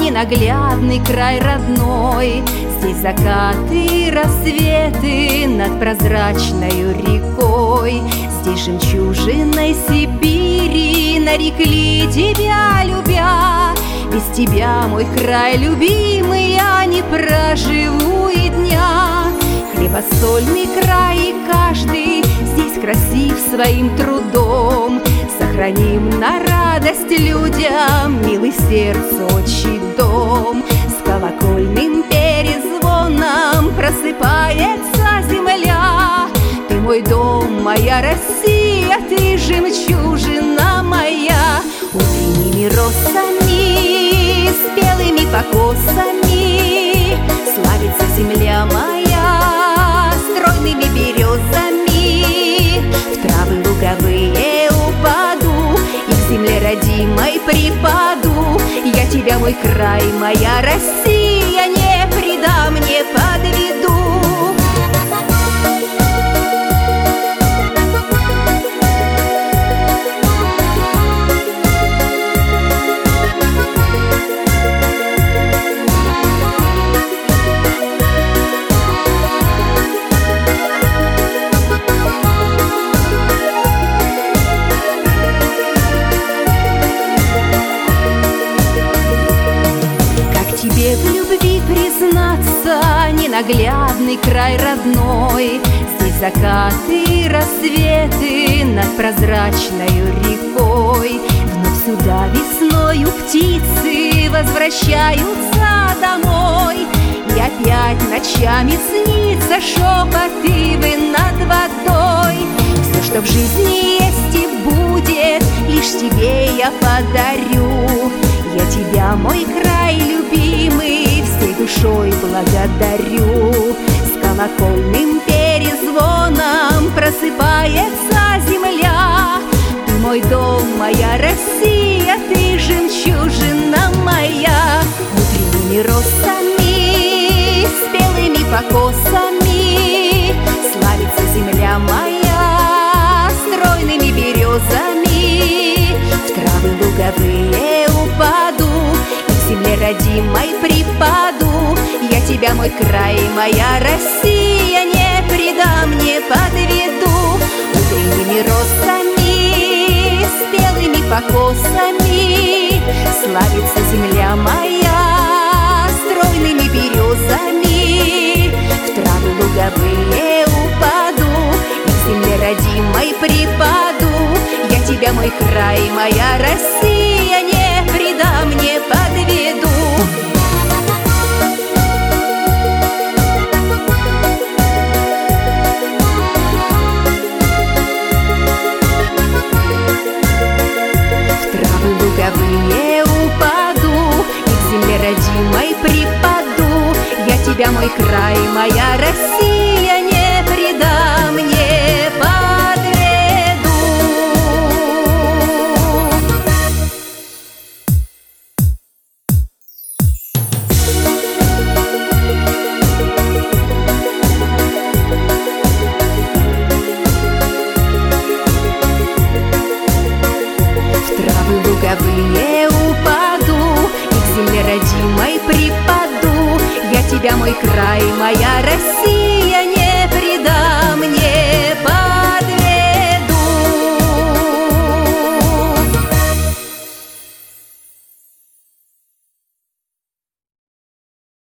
ненаглядный край родной. Здесь закаты и рассветы над прозрачною рекой. Здесь жемчужиной Сибири нарекли тебя, любя. Без тебя, мой край любимый, я не проживу и дня. Хлебосольный край, и каждый здесь красив своим трудом. Сохраним на радость людям милый сердцу отчий дом. С колокольным перезвоном просыпается земля. Ты мой дом, моя Россия, ты жемчужина моя. Утренними росами, спелыми покосами славится земля моя. Стройными березами в травы луговые упаду и к земле родимой припаду. Я тебя, мой край, моя Россия, не предам, не подведу. Тебе в любви признаться, ненаглядный край родной. Здесь закаты и рассветы над прозрачною рекой. Вновь сюда весною птицы возвращаются домой. И опять ночами снится шепот ивы над водой. Все, что в жизни есть и будет, лишь тебе я подарю. Я тебя, мой край любимый, всей душой благодарю. С колокольным перезвоном просыпается земля. Ты мой дом, моя Россия, ты жемчужина моя. Утренними росами, спелыми покосами славится земля моя. Стройными березами в травы луговые упаду и к земле родимой припаду. Я тебя, мой край, моя Россия, не предам, не подведу. Утренними росами, спелыми покосами славится земля моя. Стройными березами в травы луговые упаду и к земле родимой припаду. Я тебя, мой край, моя Россия, не предам, не подведу. В травы луговые упаду и к земле родимой припаду. Я тебя, мой край, моя Россия, не предам, не подведу. Луговые упаду и к земле родимой припаду. Я тебя, мой край, моя Россия, не